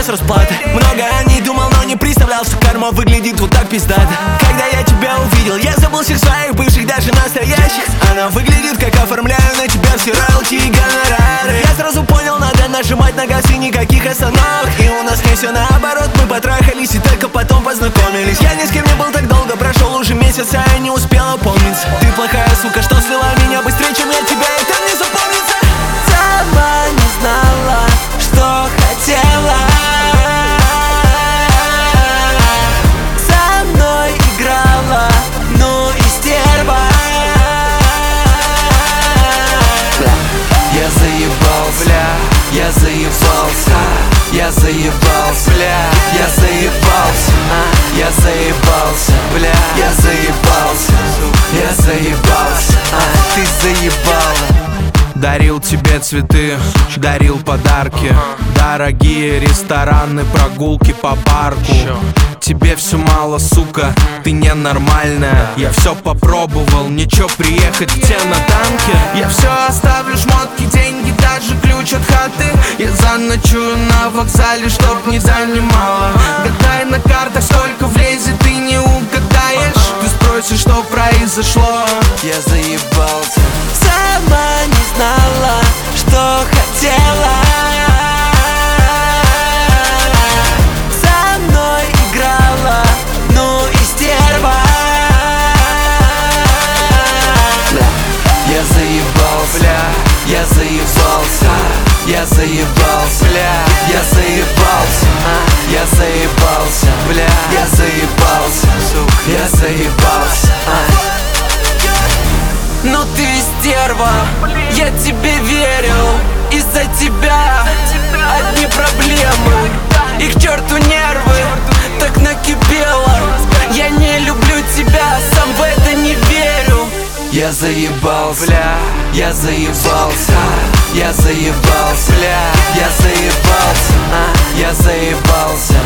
сейчас расплата. Много о ней думал, но не представлял, что карма выглядит вот так пиздато. Когда я тебя увидел, я забыл всех своих бывших, даже настоящих. Она выглядит, как оформляю на тебя все роялти и гонорары. Я сразу понял, надо нажимать на газ и никаких остановок. И у нас не все наоборот, мы потрахались и только потом познакомились. Я ни с кем не был так долго, прошел уже месяц, а я не успел опомниться. Ты плохая сука, что слила меня быстрее, чем я тебя, это не запомнится. Сама не знала, что хотела. Со мной играла, ну и стерва. Я заебался, бля, я заебался. Я заебался, бля, я заебался. Я заебался, бля, я заебался. Я заебался, ты заебала. Дарил тебе цветы, дарил подарки, дорогие рестораны, прогулки по парку. Тебе все мало, сука, ты ненормальная. Я все попробовал, ничего, приехать к тебе на танке. Я все оставлю, шмотки, деньги, даже ключ от хаты. Я заночую на вокзале, чтоб не занимала. Гадай на картах, сколько влезет, ты не угадаешь. Ты спросишь, что произошло. Я заебался. Сама не знала, что хотела. Со мной играла, ну и стерва. Я заебался, бля, я заебался. Я заебался, бля, я заебался. Я заебался, бля, я заебался. Я заебался. Ну ты стерва, я тебе верил. Из-за тебя одни проблемы. И к черту нервы, так накипело. Я не люблю тебя, сам в это не верю. Я заебался, бля, я заебался. Я заебался, бля, я заебался. Я заебался,